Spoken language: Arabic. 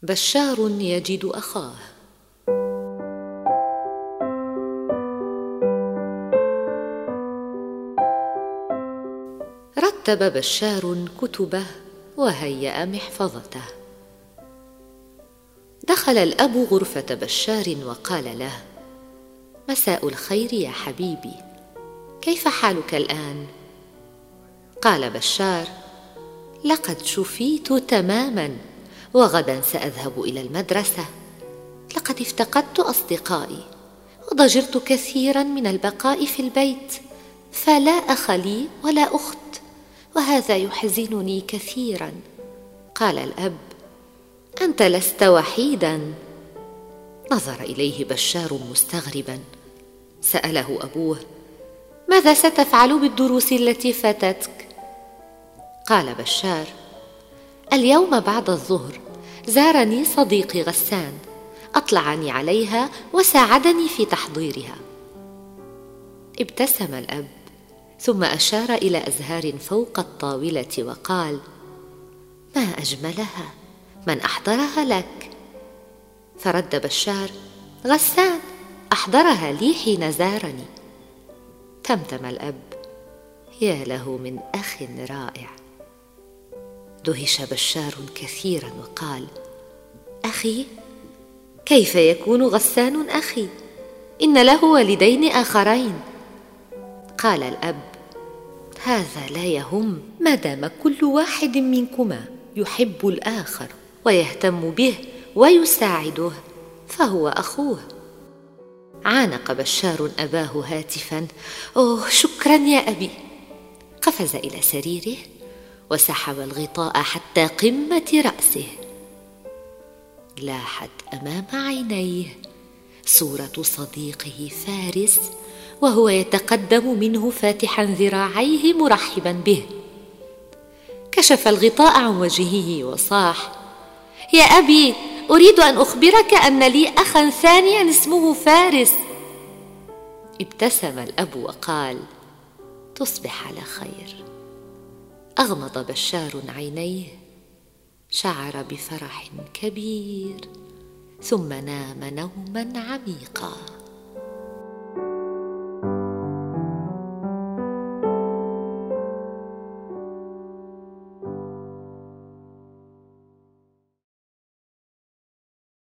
بشار يجد أخاه. رتب بشار كتبه وهيأ محفظته. دخل الأب غرفة بشار وقال له: مساء الخير يا حبيبي، كيف حالك الآن؟ قال بشار: لقد شفيت تماما، وغدا سأذهب إلى المدرسة. لقد افتقدت أصدقائي، وضجرت كثيرا من البقاء في البيت، فلا أخ لي ولا أخت، وهذا يحزنني كثيرا. قال الأب: أنت لست وحيدا. نظر إليه بشار مستغربا. سأله أبوه: ماذا ستفعل بالدروس التي فاتتك؟ قال بشار: اليوم بعد الظهر زارني صديقي غسان، أطلعني عليها وساعدني في تحضيرها. ابتسم الأب، ثم أشار إلى أزهار فوق الطاولة وقال: ما أجملها، من أحضرها لك؟ فرد بشار: غسان أحضرها لي حين زارني. تمتم الأب: يا له من أخ رائع. دهش بشار كثيرا وقال: أخي؟ كيف يكون غسان أخي؟ إن له والدين آخرين. قال الأب: هذا لا يهم، ما دام كل واحد منكما يحب الآخر ويهتم به ويساعده فهو أخوه. عانق بشار أباه هاتفا: أوه شكرا يا أبي. قفز إلى سريره وسحب الغطاء حتى قمة رأسه. لاحت أمام عينيه صورة صديقه فارس، وهو يتقدم منه فاتحا ذراعيه مرحبا به. كشف الغطاء عن وجهه وصاح: يا أبي، أريد أن أخبرك أن لي أخا ثانيا اسمه فارس. ابتسم الأب وقال: تصبح على خير. أغمض بشار عينيه، شعر بفرح كبير، ثم نام نوما عميقا.